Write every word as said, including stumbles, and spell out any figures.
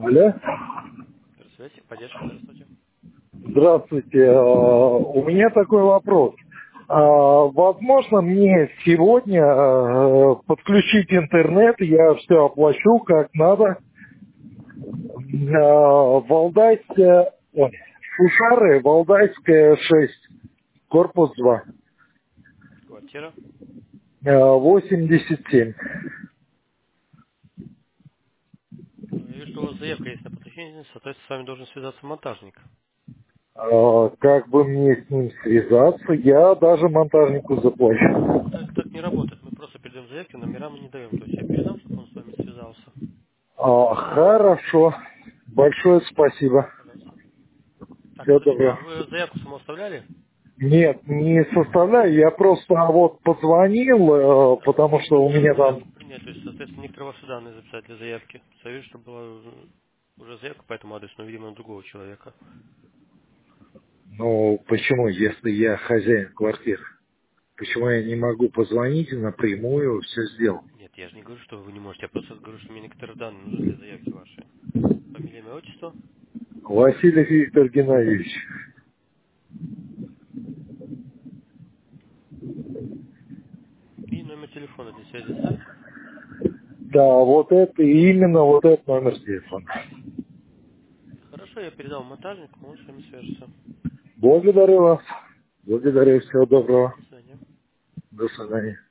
Алло. Связь, поддержка, здравствуйте. Здравствуйте. Э, У меня такой вопрос. Э, Возможно, мне сегодня э, подключить интернет, я все оплачу как надо. Э, Валдайская, ой, Шушары, Валдайская шесть, корпус два, Квартира. э, восемьдесят семь. Я вижу, что у вас заявка есть на подключение, соответственно, с вами должен связаться монтажник. Э, Как бы мне с ним связаться, я даже монтажнику заплачу. Так, так не работает. Мы просто передаем заявки, номера мы не даем. То есть я передам, чтобы он с вами связался. А, Хорошо. Большое спасибо. Пожалуйста. Так, Всего подождите, доброго. а вы заявку саму оставляли? Нет, не составляю. Я просто вот позвонил, э, А, потому мы что у должны меня там, заявку принять, то есть, соответственно, некоторые ваши данные записать для заявки. Я вижу, что была уже уже заявка по этому адресу, но, видимо, на другого человека. ну, почему, если я хозяин квартиры, почему я не могу позвонить и напрямую все сделать? Нет, я же не говорю, что вы не можете, я просто говорю, что мне некоторые данные нужны для заявки вашей. Фамилия, имя, отчество Васильев Виктор Геннадьевич. и номер телефона для связи оставить. Да, вот это, именно вот этот номер телефона. Хорошо, я передал монтажнику, он с вами свяжется. Благодарю вас. Благодарю, всего доброго. До свидания. До свидания.